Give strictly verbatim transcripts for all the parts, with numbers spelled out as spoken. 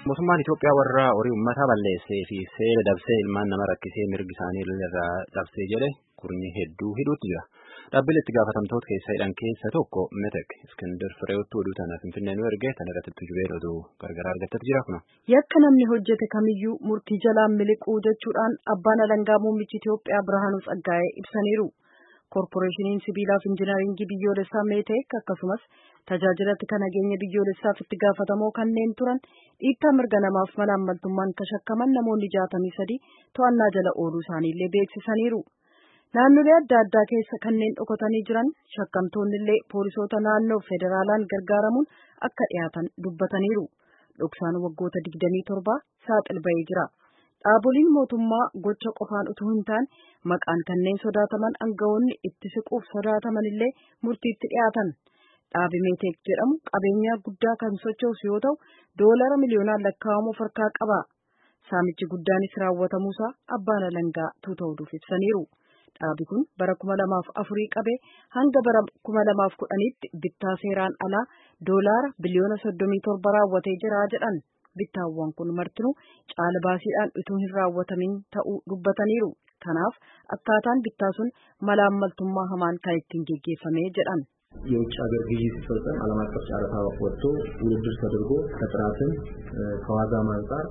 Mootummaan Itoophiyaa warra horii uummataa balleessee fi seera dabsee ilmaan nama rakkisee mirgi isaanii irraa dabsee jedhe kurnii hedduu hidhuutti jira. Dhaabbilee itti gaafatamtoota keessa hidhan keessa tokko Metek Iskindar Fireewwattuu oduu tana Finfinnee nu ergee tana irratti jubee oduu gargaraa argattee jira kuna. Yakka namni hojjete kamiyyuu murtii jalaan miliquu jechuudhaan abbaan alangaa muummichi Itoophiyaa Birhaanuu Tsaggaayee ibsaniiru. Koorporeeshiniin sibiilaaf injinaringii biyyoolessaa Meetek akkasumas tajaajila itti nageenya biyyoolessaaf itti gaafatamoo kanneen turan dhiibbaa mirga namaaf malaammaltummaan shakkaman namoonni jaatamii sadi to'annaa jala ooluu isaaniillee beeksisaniiru. Naannolee adda addaa keessa kanneen dhokatanii jiran shakkamtoonnillee poolisoota naannoo federaalaan gargaaramuun akka dhiyaatan dubbataniiru. Dhoksaan waggoota digdamii torba saaxil ba'ee jira. Dhaaboliin mootummaa gocha qofaan utuu hin taane maqaan kanneen sodaataman aangawoonni itti siquuf sodaataman illee murtiitti dhiyaatan. Dhaabi Meetek jedhamu qabeenyaa guddaa kan sochoosu yoo ta'u doolara miliyoonaan lakkaa'amu harkaa qaba. Saamichi guddaanis raawwatamuusaa abbaan alangaa tuuta'uudhuuf ibsaniiru. Dhaabi kun bara kuma lamaaf afurii qabee hanga bara kuma lamaaf kudhaniitti bittaa seeraan alaa doolaara biliyoona soddomii torba raawwatee jira jedhan. Bittaawwan kun martinuu caalbaasiidhaan utuu hin raawwatamin ta'uu dubbataniiru. Kanaaf akkaataan bittaa sun malaammaltummaa hamaan kan ittiin geggeeffame jedhan. የውጭ ሀገር ግዢ ሲፈጸም ዓለም አቀፍ ጨረታ ወጥቶ ውድድር ተደርጎ ከጥራትም ከዋጋም አንፃር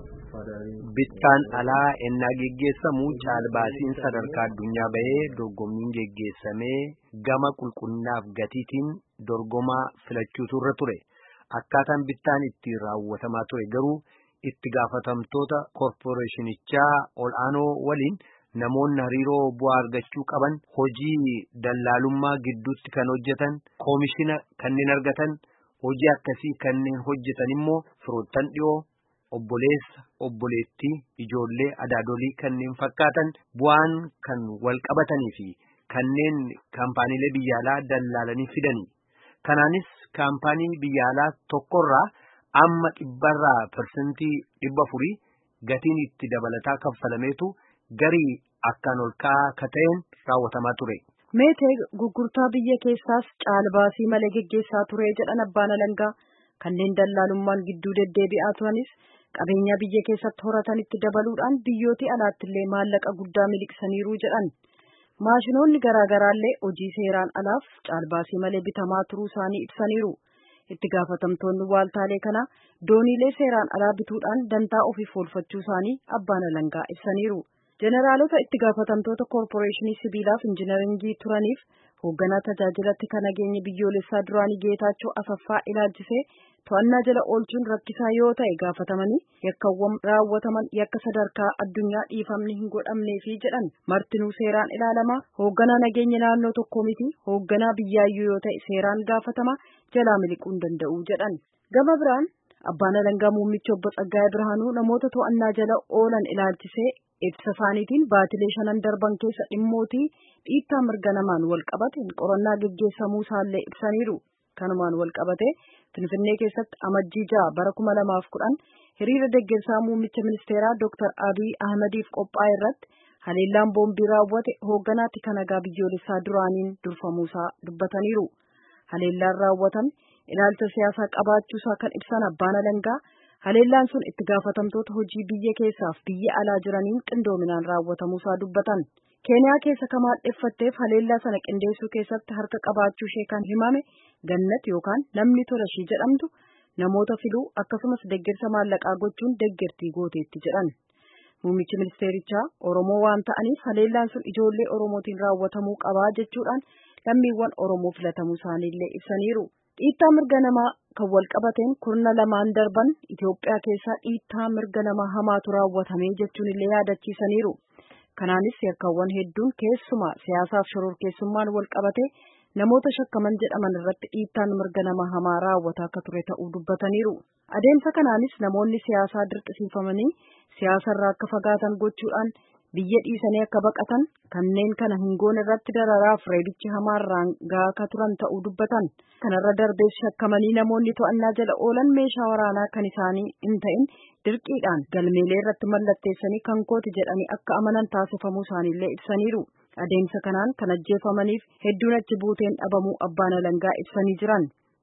bittaan alaa ennaa geggeessamu caalbaasiin sadarkaa addunyaa bahee dorgommiin geggeessamee gama qulqullinaaf gatiitiin dorgomaa filachuutu irra ture. Akkaataan bittaan itti raawwatamaa ture garuu itti gaafatamtoota koorporeeshinichaa ol'aanoo waliin namoonni hariiroo bu'aa argachuu qaban hojii dallaalummaa gidduutti kan hojjetan koomishina kanneen argatan hojii akkasii kanneen hojjetan immoo firoottan dhiyoo obboleessa obboleettii ijoollee adaadolii kanneen fakkaatan bu'aan kan wal qabatanii fi kanneen kaampaaniilee biyyaalaa dallaalanii fidanii. Kanaanis kaampaanii biyyaalaa tokkorraa amma dhibbarraa persentii dhibba afurii gatiin itti dabalataa kaffalameetu garii akkaan ol ka'aa ka ta'een raawwatamaa ture. Meetek gurgurtaa biyya keessaas caalbaasii malee geggeessaa ture jedhan abbaan alangaa. Kanneen dallaalummaan gidduu deddeebi'aa turanis qabeenya biyya keessatti horatanitti dabaluudhaan biyyooti alaattillee maallaqa guddaa miliqsaniiru jedhan. Maashinoonni garaagaraallee hojii seeraan alaaf caalbaasii malee bitamaa turuu isaanii ibsaniiru. Itti gaafatamtoonni waaltaalee kanaa dooniilee seeraan alaa bituudhaan dantaa ofiif oolfachuu isaanii abbaan alangaa ibsaniiru. Jeneraalota itti gaafatamtoota koorporeeshinii sibiilaaf injinaringii turaniif hoogganaa tajaajila itti nageenya biyyoolessaa duraanii Geetaachoo Asaffaa ilaalchisee to'annaa jala oolchuun rakkisaa yoo ta'e gaafatamanii yakkawwan raawwataman yakka sadarkaa addunyaa dhiifamni hin godhamneefi jedhan martinuu seeraan ilaalamaa hoogganaa nageenya naannoo tokkoo miti hoogganaa biyyaayyuu yoo ta'e seeraan gaafatama jalaa miliquu hin danda'u jedhan. Gama biraan abbaan alangaa muummichi obbo Tsaggaayee Birhaanuu namoota to'annaa jala oolan ilaalchisee ibsa isaaniitiin baatilee shanan darban keessa dhimmootii dhiittaa mirga namaan wal qabate qorannaa geggeessamuu isaallee ibsaniiru. Kanumaan wal qabate Finfinnee keessatti amajjii ja'a bara kuma lamaaf kudhan hiriira deeggarsaa muummicha ministeeraa Dooktar Abiy Ahmediif qophaa'e irratti haleellaan boombii raawwate hoogganaatti kan nagaa biyyoolessaa duraaniin durfamuusaa dubbataniiru. Haleellaan raawwatame ilaalcha siyaasaa qabaachuusaa kan ibsan abbaan alangaa haleellaan sun itti gaafatamtoota hojii biyya keessaaf biyya alaa jiraniin qindoominaan raawwatamuusaa dubbatan. Keeniyaa keessa kan maadheffatteef haleellaa sana qindeessuu keessatti harka qabaachuu ishee kan himame Gannat yookaan namni tola ishee jedhamtu namoota filuu akkasumas deeggarsa maallaqaa gochuun deeggartii gooteetti jedhan. Muummichi ministeerichaa Oromoo waan ta'aniif haleellaan sun ijoollee Oromootiin raawwatamuu qabaa jechuudhaan lammiiwwan Oromoo filatamuu isaaniillee ibsaniiru. Dhiittaa mirga namaa kan wal qabateen kurna lamaan darban Itoophiyaa keessaa dhiittaa mirga namaa hamaatu raawwatame jechuun illee yaadachiisaniiru. Kanaanis yakkawwan hedduun keessumaa siyaasaaf shororkeessummaan wal qabate namoota shakkaman jedhaman irratti dhiittaan mirga namaa hamaa raawwataa akka ture ta'uu dubbataniiru. Adeemsa kanaanis namoonni siyaasaa dirqisiifamanii siyaasarraa akka fagaatan gochuudhaan biyya dhiisanii akka baqatan kanneen kana hin goone irratti dararaaf reebichi hamaarraan gahaa akka turan ta'uu dubbatan. Kanarra darbees shakkamanii namoonni to'annaa jala oolan meeshaa waraanaa kan isaanii hin ta'in dirqiidhaan galmeelee irratti mallatteessanii kan kooti jedhanii akka amanan taasifamuu isaaniillee ibsaniiru. Adeemsa kanaan kan ajjeefamaniif hedduun achi buuteen dhabamuu abbaan alangaa ibsanii jiran.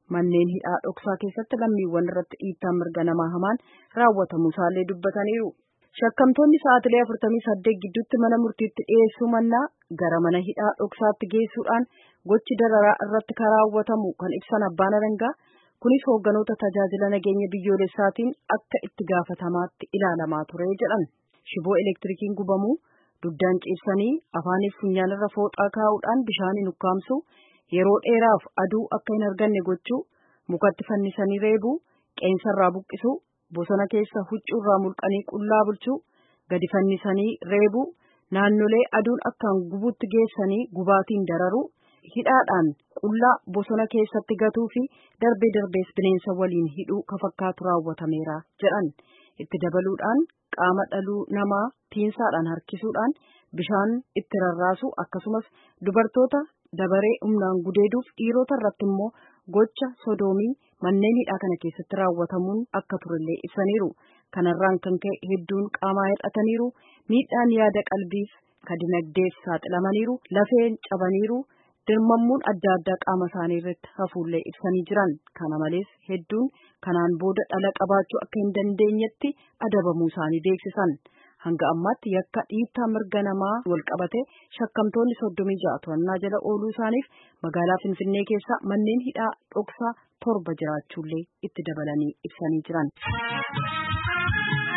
manneen hidhaa dhoksaa keessatti lammiiwwan irratti dhiittaa mirga namaa hamaan raawwatamuu isaallee dubbataniiru. Shakkamtoonni sa'aatilee afurtamii saddeet gidduutti mana murtiitti dhiyeessuu mannaa gara mana hidhaa dhoksaatti geessuudhaan gochi dararaa irratti kan raawwatamu kan ibsan abbaan alangaa kunis hoogganoota tajaajila nageenya biyyoolessaatiin akka itti gaafatamaatti ilaalamaa ture jedhan. Shiboo elektirikiin gubamuu, duddaan ciibsanii afaaniif funyaan irra fooxaa kaa'uudhaan bishaaniin ukkaamsuu, yeroo dheeraaf aduu akka hin arganne gochuu, mukatti fannisanii reebuu, qeensarraa buqqisuu, bosona keessa huccuurraa mulqanii qullaa bulchuu, gadi fannisanii reebuu, naannolee aduun akkaan gubuutti geessanii gubaatiin dararuu, hidhaadhaan qullaa bosona keessatti gatuu fi darbee darbees bineensa waliin hidhuu ka fakkaatu raawwatameera jedhan. Itti dabaluudhaan qaama dhaluu namaa piinsaadhaan harkisuudhaan bishaan itti rarraasuu akkasumas dubartoota dabaree humnaan gudeeduuf dhiirota irratti immoo gocha sodoomii manneen hidhaa kana keessatti raawwatamuun akka turellee ibsaniiru. Kanarraan kan ka'e hedduun qaamaa hir'ataniiru, miidhaan yaada qalbiif ka dinagdeef saaxilamaniiru, lafeen cabaniiru, dirmammuun adda addaa qaama isaanii irratti hafuullee ibsanii jiran. Kana malees hedduun kanaan booda dhala qabaachuu akka hin dandeenyetti adabamuu isaanii beeksisan. Hanga ammaatti yakka dhiittaa mirga namaa wal qabate shakkamtoonni soddomii ja'a to'annaa jala ooluu isaaniif magaalaa Finfinnee keessa manneen hidhaa dhoksaa torba jiraachuullee itti dabalanii ibsanii jiran.